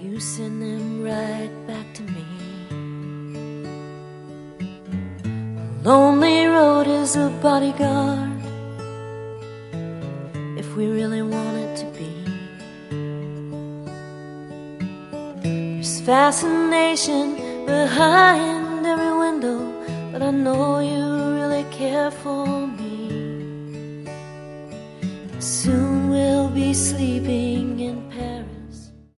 you send them right back to me. A lonely road is a bodyguard if we really want it to be. There's fascination behind every window, but I know you really care for me. Soon we'll be sleeping in